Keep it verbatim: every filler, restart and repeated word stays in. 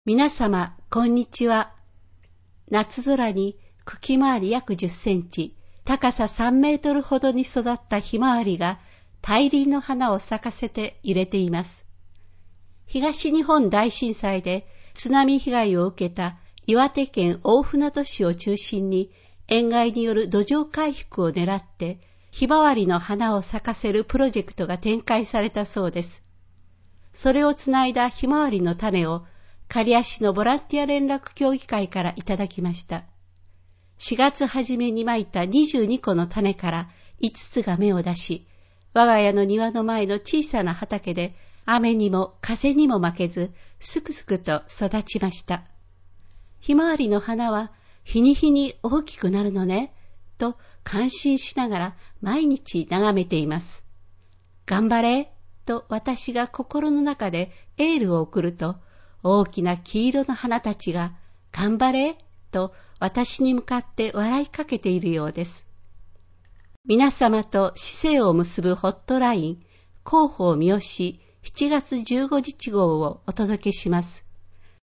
皆様、こんにちは。夏空に茎回り約じゅっセンチ、高ささんメートルほどに育ったひまわりが大輪の花を咲かせて揺れています。東日本大震災で津波被害を受けた岩手県大船渡市を中心に塩害による土壌回復を狙ってひまわりの花を咲かせるプロジェクトが展開されたそうです。それをつないだひまわりの種を刈谷市のボランティア連絡協議会からいただきました。しがつ初めにまいたにじゅうにこの種からいつつが芽を出し、我が家の庭の前の小さな畑で雨にも風にも負けずすくすくと育ちました。ひまわりの花は日に日に大きくなるのね、と感心しながら毎日眺めています。頑張れ、と私が心の中でエールを送ると、大きな黄色の花たちが頑張れ、と私に向かって笑いかけているようです。皆様と市政を結ぶホットライン、広報三好しちがつじゅうごにち号をお届けします。